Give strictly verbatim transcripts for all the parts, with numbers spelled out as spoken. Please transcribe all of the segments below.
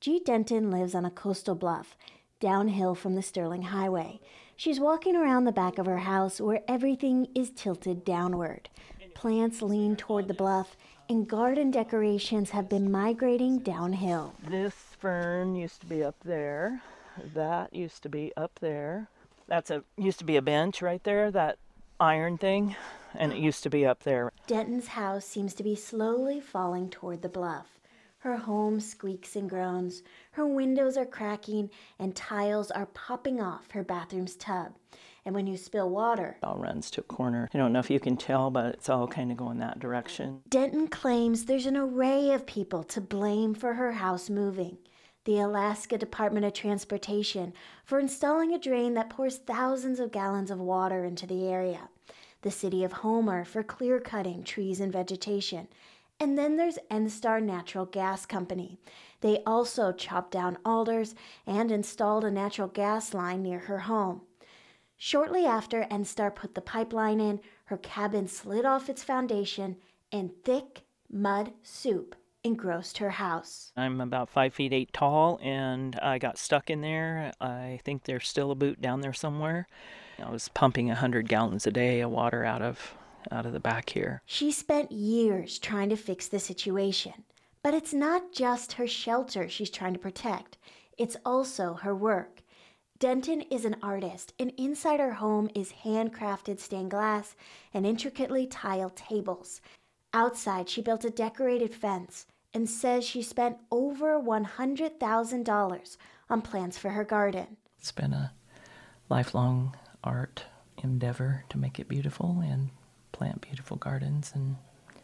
G. Denton lives on a coastal bluff, downhill from the Sterling Highway. She's walking around the back of her house where everything is tilted downward. Plants lean toward the bluff, and garden decorations have been migrating downhill. This fern used to be up there. That used to be up there. That's a used to be a bench right there, that iron thing, and it used to be up there. Denton's house seems to be slowly falling toward the bluff. Her home squeaks and groans. Her windows are cracking and tiles are popping off her bathroom's tub. And when you spill water, It all runs to a corner. I don't know if you can tell, but it's all kind of going that direction. Denton claims there's an array of people to blame for her house moving. The Alaska Department of Transportation for installing a drain that pours thousands of gallons of water into the area. The city of Homer for clear-cutting trees and vegetation. And then there's NSTAR Natural Gas Company. They also chopped down alders and installed a natural gas line near her home. Shortly after NSTAR put the pipeline in, her cabin slid off its foundation and thick mud soup engrossed her house. I'm about five feet eight tall, and I got stuck in there. I think there's still a boot down there somewhere. I was pumping one hundred gallons a day of water out of out of the back here. She spent years trying to fix the situation. But it's not just her shelter she's trying to protect. It's also her work. Denton is an artist, and inside her home is handcrafted stained glass and intricately tiled tables. Outside, she built a decorated fence and says she spent over one hundred thousand dollars on plants for her garden. It's been a lifelong art endeavor to make it beautiful and plant beautiful gardens and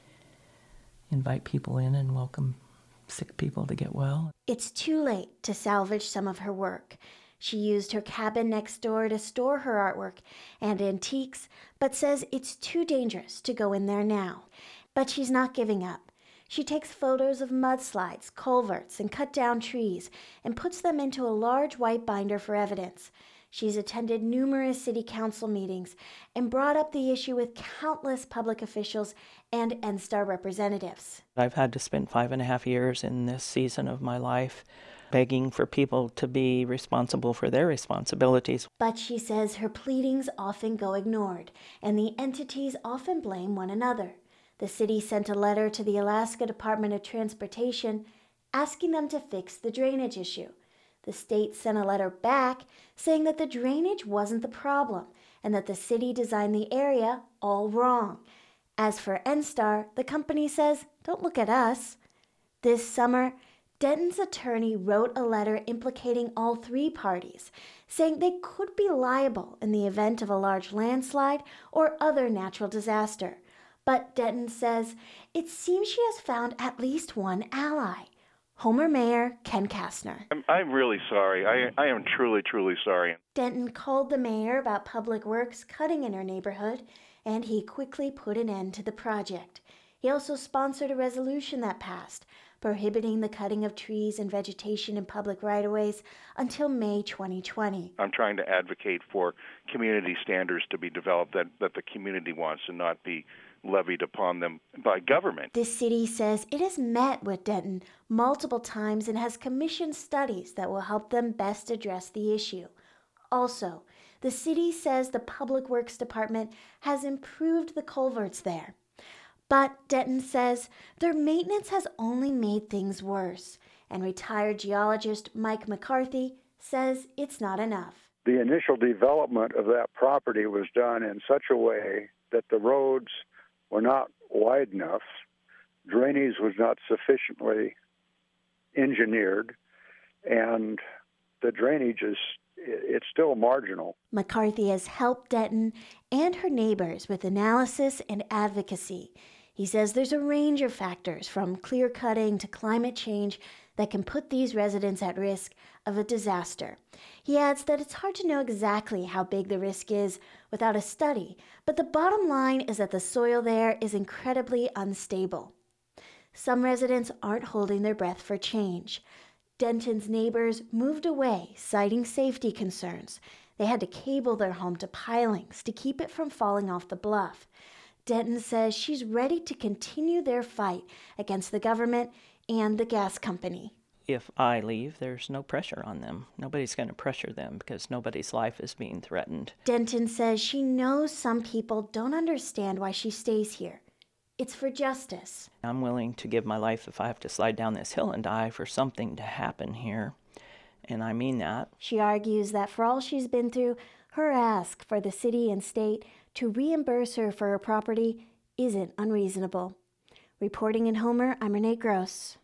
invite people in and welcome sick people to get well. It's too late to salvage some of her work. She used her cabin next door to store her artwork and antiques, but says it's too dangerous to go in there now. But she's not giving up. She takes photos of mudslides, culverts, and cut down trees and puts them into a large white binder for evidence. She's attended numerous city council meetings and brought up the issue with countless public officials and NSTAR representatives. I've had to spend five and a half years in this season of my life begging for people to be responsible for their responsibilities. But she says her pleadings often go ignored, and the entities often blame one another. The city sent a letter to the Alaska Department of Transportation asking them to fix the drainage issue. The state sent a letter back saying that the drainage wasn't the problem and that the city designed the area all wrong. As for NSTAR, the company says, "Don't look at us." This summer, Denton's attorney wrote a letter implicating all three parties, saying they could be liable in the event of a large landslide or other natural disaster. But Denton says it seems she has found at least one ally. Homer Mayor Ken Kastner. I'm, I'm really sorry. I, I am truly, truly sorry. Denton called the mayor about public works cutting in her neighborhood, and he quickly put an end to the project. He also sponsored a resolution that passed, prohibiting the cutting of trees and vegetation in public right-of-ways until May twenty twenty. I'm trying to advocate for community standards to be developed that, that the community wants and not be levied upon them by government. The city says it has met with Denton multiple times and has commissioned studies that will help them best address the issue. Also, the city says the Public Works Department has improved the culverts there. But Denton says their maintenance has only made things worse, and retired geologist Mike McCarthy says it's not enough. The initial development of that property was done in such a way that the roads were not wide enough, drainage was not sufficiently engineered, and the drainage is it's still marginal. McCarthy has helped Denton and her neighbors with analysis and advocacy. He says there's a range of factors from clear cutting to climate change that can put these residents at risk of a disaster. He adds that it's hard to know exactly how big the risk is without a study, but the bottom line is that the soil there is incredibly unstable. Some residents aren't holding their breath for change. Denton's neighbors moved away, citing safety concerns. They had to cable their home to pilings to keep it from falling off the bluff. Denton says she's ready to continue their fight against the government and the gas company. if I leave, there's no pressure on them. Nobody's going to pressure them because nobody's life is being threatened. Denton says she knows some people don't understand why she stays here. It's for justice. I'm willing to give my life if I have to slide down this hill and die for something to happen here. And I mean that. She argues that for all she's been through, her ask for the city and state to reimburse her for her property isn't unreasonable. Reporting in Homer, I'm Renee Gross.